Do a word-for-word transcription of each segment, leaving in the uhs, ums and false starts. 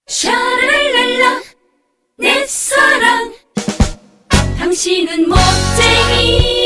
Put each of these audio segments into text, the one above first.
샤랄랄라 내 사랑 당신은 멋쟁이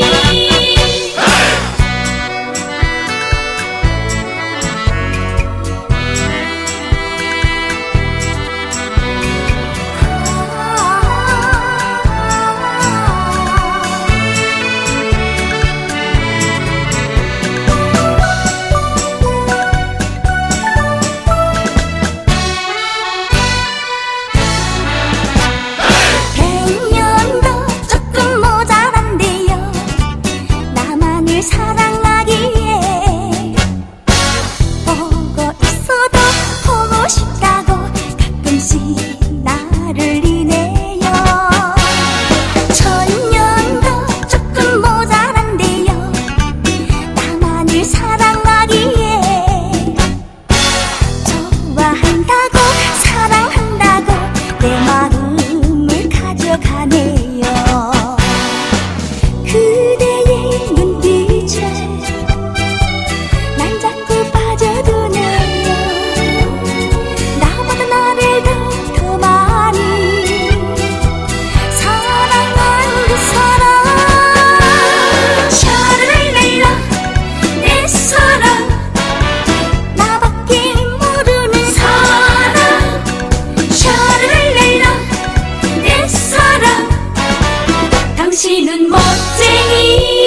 당신은 멋쟁이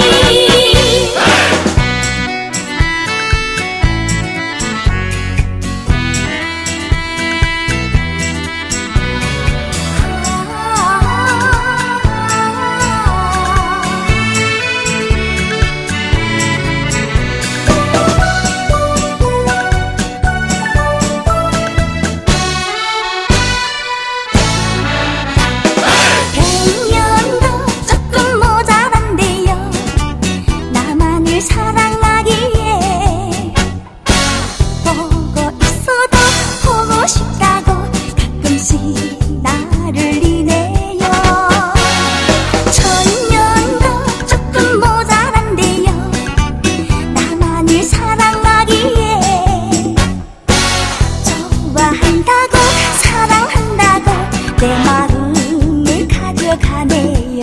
내 마음을 가져가네요.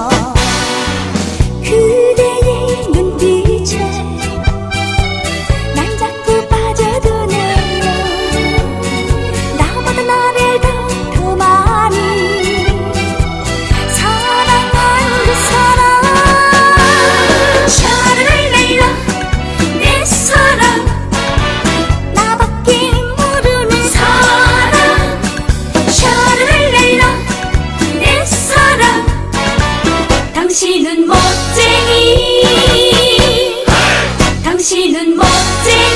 그대의 눈빛에 난 자꾸 빠져드네요. 나보다 나를 더, 더 많이 사랑한 그 사람 샤랄랄라 내 사랑 나밖에 모르는 사랑 샤랄랄라 내 사랑 당신은 멋쟁이 당신은 멋쟁이